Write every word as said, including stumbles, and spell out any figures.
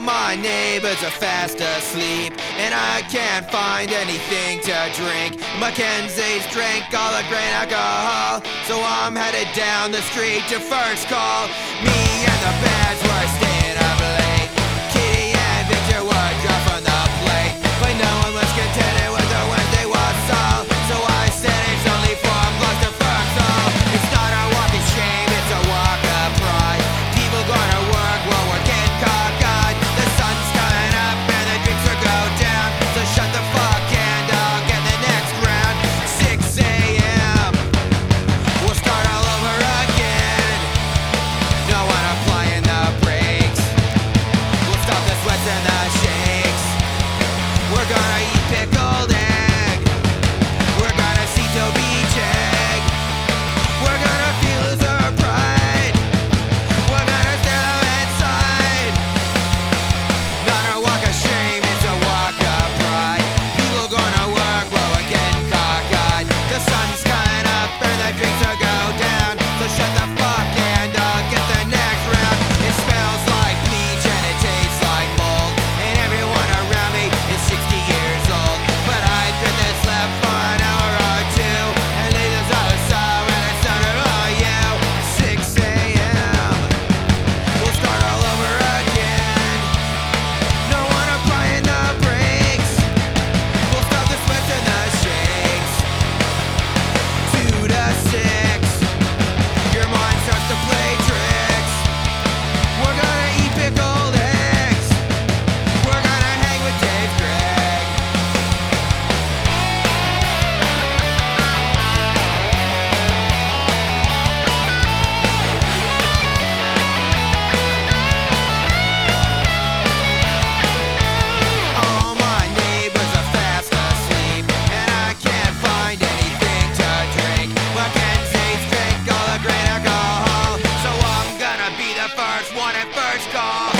my neighbors are fast asleep, and I can't find anything to drink. Mackenzie's drank all the grain alcohol, so I'm headed down the street to first call. Me and the bands were staying up late. Kitty and Victor were dropped from the plate, but no one was contented with the Wednesday wassail, so I said it's only four blocks to first call. It's not a walk of shame, it's a walk of pride. People gonna work while we're getting cockeyed. The sun's coming up and the drinks will go down, so shut the fuck and I'll get the next round. six a.m. We'll start all over again. No one applying the brakes. We'll stop the sweats and the shakes. We're gonna eat pickled egg. We're gonna see Toby Jag. We're gonna feel loser pride. We're gonna stare them inside. Not a walk of shame, it's a walk of pride. People gonna work while we're getting cockeyed. The sun's coming up and the drinks will go down, so shut the fuck and I'll get the next round. It smells like bleach and it tastes like mold, and everyone around me is sixty years old. But I've been this left for an hour or two, and leave this other side when it's time to roll you. six a.m. We'll start all over again. No one applying the brakes. We'll stop the sweats and the shakes. Two to six. Your mind starts to play tricks. We're gonna eat pickled eggs. We're gonna hang with Dave Gregg. All my neighbors are fast asleep, and I can't find anything to drink. Mackenzie's drank all the grain alcohol, so I'm gonna be the first one at first call.